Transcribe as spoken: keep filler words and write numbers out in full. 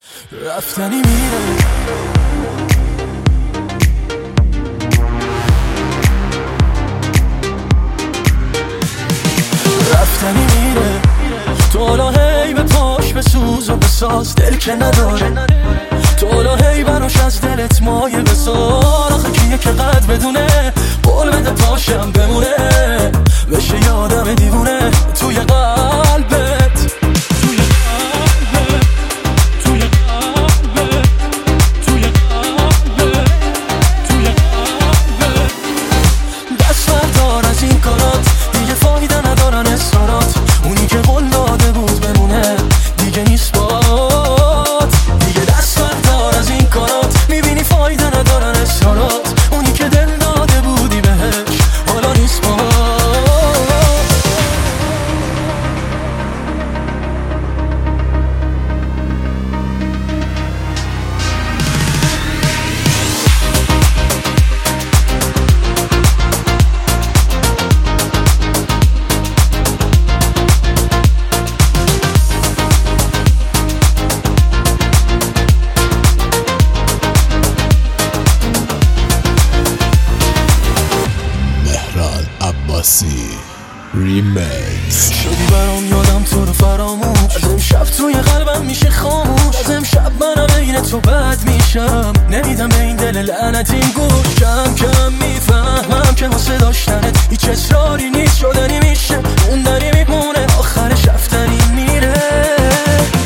رفتنی میره، رفتنی میره، تو حالا هی به پاش بسوز و بساز، دل که نداره تو حالا هی براش از دلت مایه بسار. آخه کیه که قد بدونه قول بده پاشم بمونه، بشه یادم دیوونه توی قلبت، توی قلبت، توی قلبت، توی قلبت، توی قلبت. دست بردار از این کارات، دیگه فایده ندارن اصرارات. اونی که قول داده بود بمونه دیگه نیست بات. دیگه دست بردار از این کارات، میبینی فایده ندارن اصرارات. اونی که دل داده بودی بهش حالا نیست بات. ریمیکس. شدی برام یادم تو رو فراموش، از امشب توی قلبم میشه خاموش. از امشب منم بین تو بد میشم، نمیدم به این دل لعنتی گوش. کم کم میفهمم که واسه داشتنت هیچ اصراری نیست، شدنی میشه موندنی میمونه، آخرش رفتنی میره.